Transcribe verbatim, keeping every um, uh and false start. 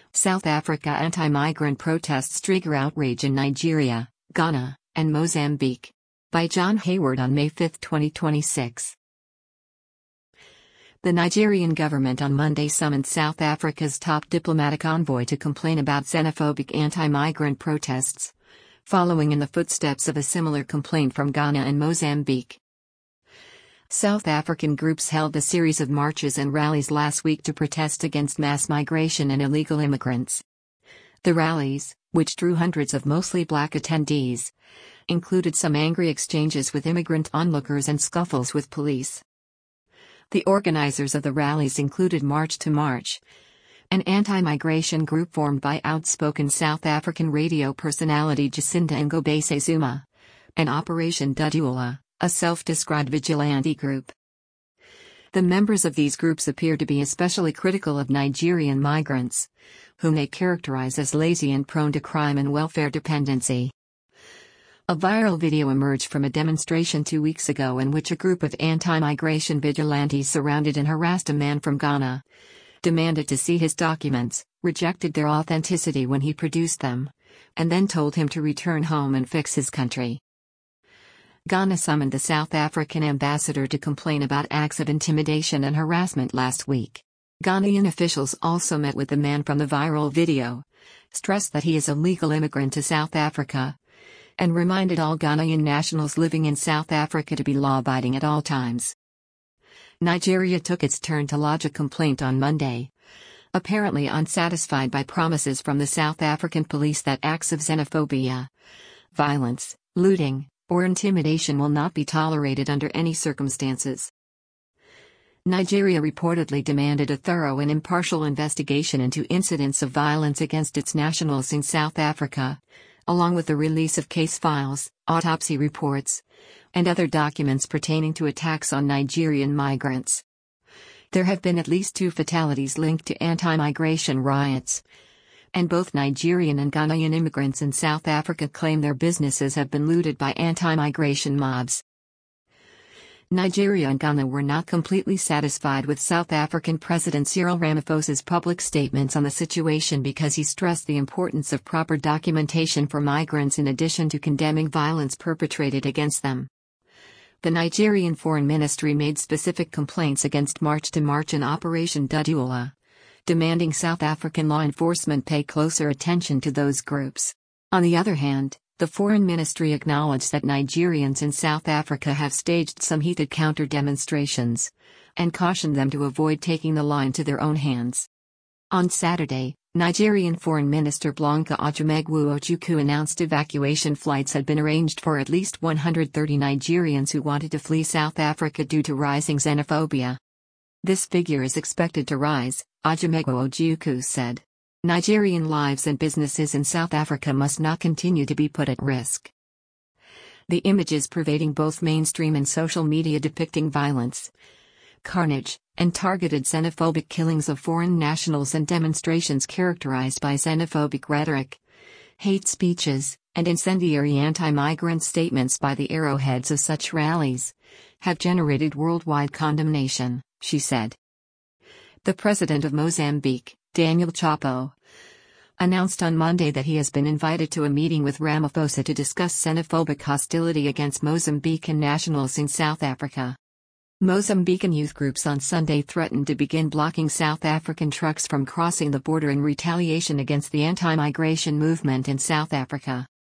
South Africa anti-migrant protests trigger outrage in Nigeria, Ghana, and Mozambique. By John Hayward on May fifth, twenty twenty-six. The Nigerian government on Monday summoned South Africa's top diplomatic envoy to complain about xenophobic anti-migrant protests, following in the footsteps of a similar complaint from Ghana and Mozambique. South African groups held a series of marches and rallies last week to protest against mass migration and illegal immigrants. The rallies, which drew hundreds of mostly black attendees, included some angry exchanges with immigrant onlookers and scuffles with police. The organizers of the rallies included March to March, an anti-migration group formed by outspoken South African radio personality Jacinda Ngobese Zuma, and Operation Dudula, a self-described vigilante group. The members of these groups appear to be especially critical of Nigerian migrants, whom they characterize as lazy and prone to crime and welfare dependency. A viral video emerged from a demonstration two weeks ago in which a group of anti-migration vigilantes surrounded and harassed a man from Ghana, demanded to see his documents, rejected their authenticity when he produced them, and then told him to return home and fix his country. Ghana summoned the South African ambassador to complain about acts of intimidation and harassment last week. Ghanaian officials also met with the man from the viral video, stressed that he is a legal immigrant to South Africa, and reminded all Ghanaian nationals living in South Africa to be law-abiding at all times. Nigeria took its turn to lodge a complaint on Monday, apparently unsatisfied by promises from the South African police that acts of xenophobia, violence, looting, or intimidation will not be tolerated under any circumstances. Nigeria reportedly demanded a thorough and impartial investigation into incidents of violence against its nationals in South Africa, along with the release of case files, autopsy reports, and other documents pertaining to attacks on Nigerian migrants. There have been at least two fatalities linked to anti-migration riots, and both Nigerian and Ghanaian immigrants in South Africa claim their businesses have been looted by anti-migration mobs. Nigeria and Ghana were not completely satisfied with South African President Cyril Ramaphosa's public statements on the situation because he stressed the importance of proper documentation for migrants in addition to condemning violence perpetrated against them. The Nigerian Foreign Ministry made specific complaints against March to March and Operation Dudula, demanding South African law enforcement pay closer attention to those groups. On the other hand, the Foreign Ministry acknowledged that Nigerians in South Africa have staged some heated counter-demonstrations, and cautioned them to avoid taking the law into their own hands. On Saturday, Nigerian Foreign Minister Blanca Ojemegwu Ojukwu announced evacuation flights had been arranged for at least one hundred thirty Nigerians who wanted to flee South Africa due to rising xenophobia. This figure is expected to rise, Ojemegwu Ojukwu said. Nigerian lives and businesses in South Africa must not continue to be put at risk. The images pervading both mainstream and social media depicting violence, carnage, and targeted xenophobic killings of foreign nationals and demonstrations characterized by xenophobic rhetoric, hate speeches, and incendiary anti-migrant statements by the arrowheads of such rallies, have generated worldwide condemnation, she said. The president of Mozambique, Daniel Chapo, announced on Monday that he has been invited to a meeting with Ramaphosa to discuss xenophobic hostility against Mozambican nationals in South Africa. Mozambican youth groups on Sunday threatened to begin blocking South African trucks from crossing the border in retaliation against the anti-migration movement in South Africa.